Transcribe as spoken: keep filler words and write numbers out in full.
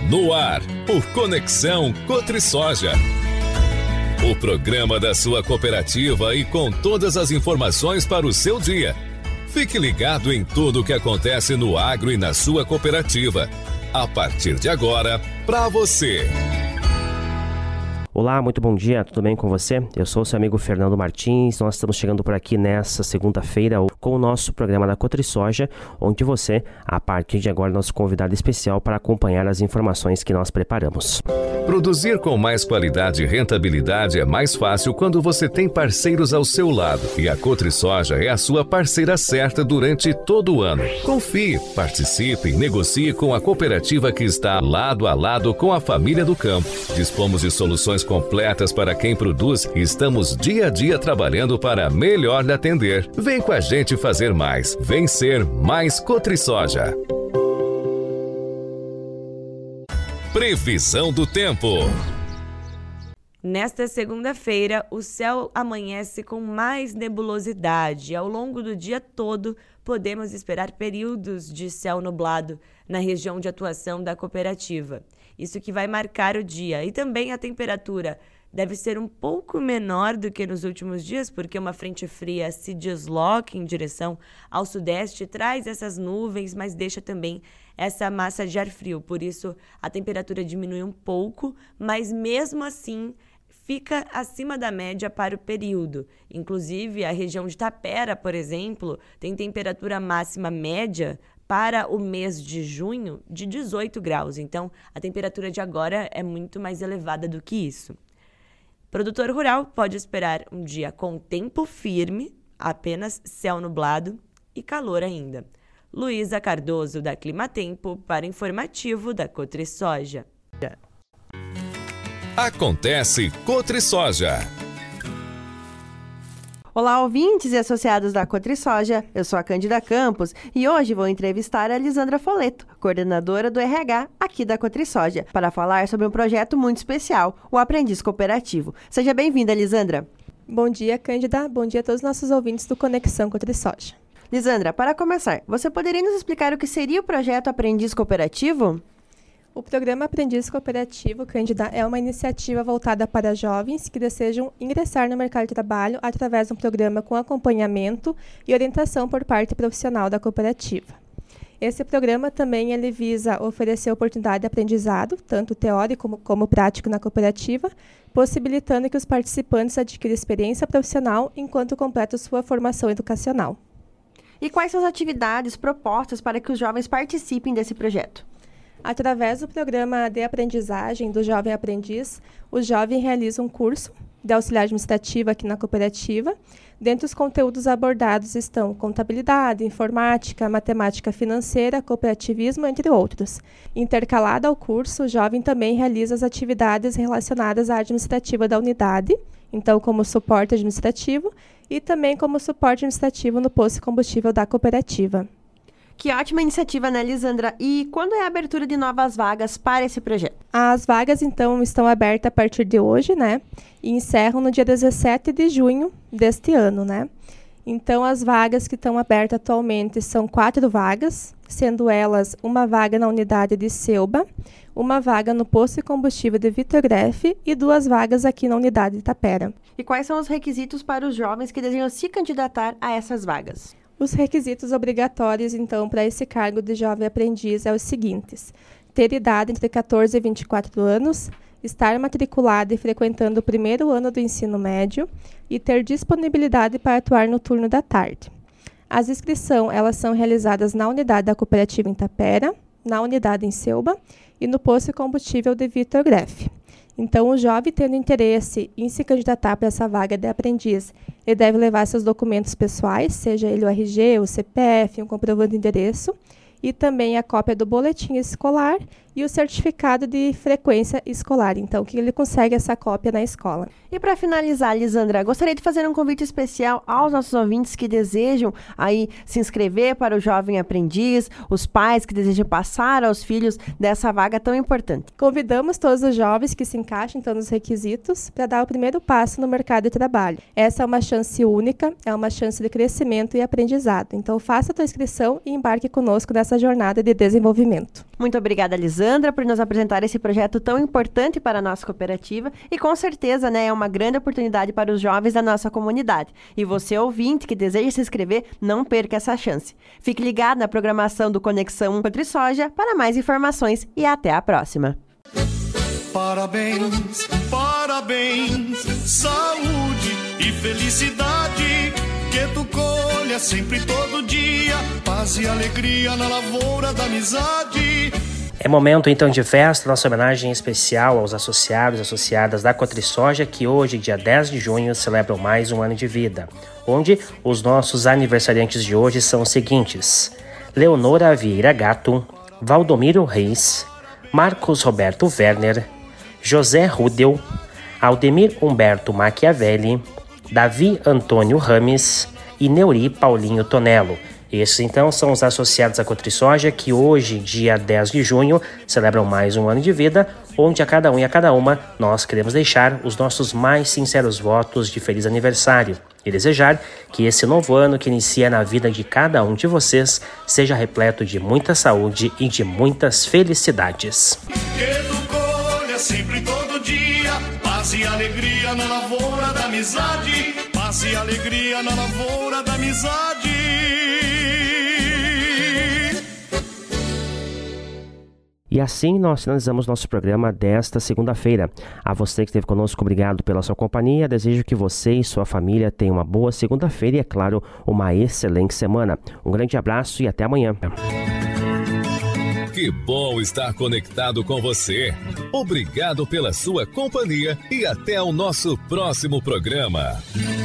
No ar, o Conexão Cotrisoja. O programa da sua cooperativa e com todas as informações para o seu dia. Fique ligado em tudo o que acontece no agro e na sua cooperativa. A partir de agora, para você. Olá, muito bom dia, tudo bem com você? Eu sou o seu amigo Fernando Martins, nós estamos chegando por aqui nessa segunda-feira com o nosso programa da Cotrisoja, onde você, a partir de agora, é nosso convidado especial para acompanhar as informações que nós preparamos. Produzir com mais qualidade e rentabilidade é mais fácil quando você tem parceiros ao seu lado. E a Cotrisoja é a sua parceira certa durante todo o ano. Confie, participe e negocie com a cooperativa que está lado a lado com a família do campo. Dispomos de soluções completas para quem produz e estamos dia a dia trabalhando para melhor lhe atender. Vem com a gente fazer mais. Vem ser mais Cotrisoja. Previsão do tempo. Nesta segunda-feira, o céu amanhece com mais nebulosidade. Ao longo do dia todo, podemos esperar períodos de céu nublado na região de atuação da cooperativa. Isso que vai marcar o dia. E também a temperatura deve ser um pouco menor do que nos últimos dias, porque uma frente fria se desloca em direção ao sudeste, traz essas nuvens, mas deixa também essa massa de ar frio. Por isso, a temperatura diminui um pouco, mas mesmo assim fica acima da média para o período. Inclusive, a região de Tapera, por exemplo, tem temperatura máxima média para o mês de junho de dezoito graus. Então, a temperatura de agora é muito mais elevada do que isso. Produtor rural pode esperar um dia com tempo firme, apenas céu nublado e calor ainda. Luísa Cardoso, da Climatempo, para informativo da Cotrisoja. Acontece Cotrisoja. Olá, ouvintes e associados da Cotrisoja, eu sou a Cândida Campos e hoje vou entrevistar a Lisandra Foleto, coordenadora do R H aqui da Cotrisoja, para falar sobre um projeto muito especial, o Aprendiz Cooperativo. Seja bem-vinda, Lisandra. Bom dia, Cândida. Bom dia a todos os nossos ouvintes do Conexão Cotrisoja. Lisandra, para começar, você poderia nos explicar o que seria o projeto Aprendiz Cooperativo? O programa Aprendiz Cooperativo, Cândida, é uma iniciativa voltada para jovens que desejam ingressar no mercado de trabalho através de um programa com acompanhamento e orientação por parte profissional da cooperativa. Esse programa também ele visa oferecer oportunidade de aprendizado, tanto teórico como, como prático na cooperativa, possibilitando que os participantes adquiram experiência profissional enquanto completam sua formação educacional. E quais são as atividades propostas para que os jovens participem desse projeto? Através do programa de aprendizagem do Jovem Aprendiz, o jovem realiza um curso de auxiliar administrativo aqui na cooperativa. Dentre os conteúdos abordados estão contabilidade, informática, matemática financeira, cooperativismo, entre outros. Intercalado ao curso, o jovem também realiza as atividades relacionadas à administrativa da unidade, então como suporte administrativo e também como suporte administrativo no posto de combustível da cooperativa. Que ótima iniciativa, né, Lisandra? E quando é a abertura de novas vagas para esse projeto? As vagas, então, estão abertas a partir de hoje, né? E encerram no dia dezessete de junho deste ano, né? Então, as vagas que estão abertas atualmente são quatro vagas, sendo elas uma vaga na unidade de Selba, uma vaga no posto de combustível de Vitor Greff e duas vagas aqui na unidade de Tapera. E quais são os requisitos para os jovens que desejam se candidatar a essas vagas? Os requisitos obrigatórios, então, para esse cargo de jovem aprendiz é os seguintes: ter idade entre catorze e vinte e quatro anos, estar matriculado e frequentando o primeiro ano do ensino médio e ter disponibilidade para atuar no turno da tarde. As inscrições elas são realizadas na unidade da cooperativa em Tapera, na unidade em Selba e no posto de combustível de Vitor Greff. Então, o jovem tendo interesse em se candidatar para essa vaga de aprendiz, ele deve levar seus documentos pessoais, seja ele o R G, o C P F, um comprovante de endereço, e também a cópia do boletim escolar e o certificado de frequência escolar. Então, que ele consegue essa cópia na escola. E para finalizar, Lisandra, gostaria de fazer um convite especial aos nossos ouvintes que desejam aí se inscrever para o Jovem Aprendiz, os pais que desejam passar aos filhos dessa vaga tão importante. Convidamos todos os jovens que se encaixem então, nos requisitos para dar o primeiro passo no mercado de trabalho. Essa é uma chance única, é uma chance de crescimento e aprendizado. Então, faça a tua inscrição e embarque conosco nessa nessa jornada de desenvolvimento. Muito obrigada, Lisandra, por nos apresentar esse projeto tão importante para a nossa cooperativa e com certeza, né, é uma grande oportunidade para os jovens da nossa comunidade. E você, ouvinte, que deseja se inscrever, não perca essa chance. Fique ligado na programação do Conexão CotriSoja para mais informações e até a próxima. Parabéns, parabéns, saúde e felicidade, que tu colha sempre todo dia, paz e alegria na lavoura da amizade. É momento então de festa, nossa homenagem especial aos associados e associadas da CotriSoja, que hoje, dia dez de junho, celebram mais um ano de vida, onde os nossos aniversariantes de hoje são os seguintes: Leonora Vieira Gato, Valdomiro Reis, Marcos Roberto Werner, José Rudel, Aldemir Humberto Machiavelli, Davi Antônio Rames e Neuri Paulinho Tonello. Esses, então, são os associados à CotriSoja que hoje, dia dez de junho, celebram mais um ano de vida, onde a cada um e a cada uma nós queremos deixar os nossos mais sinceros votos de feliz aniversário e desejar que esse novo ano que inicia na vida de cada um de vocês seja repleto de muita saúde e de muitas felicidades. Que tu colha sempre todo dia, paz e alegria na lavoura da amizade, paz e alegria na lavoura da amizade. E assim nós finalizamos nosso programa desta segunda-feira. A você que esteve conosco, obrigado pela sua companhia. Desejo que você e sua família tenham uma boa segunda-feira e, é claro, uma excelente semana. Um grande abraço e até amanhã. Que bom estar conectado com você. Obrigado pela sua companhia e até o nosso próximo programa.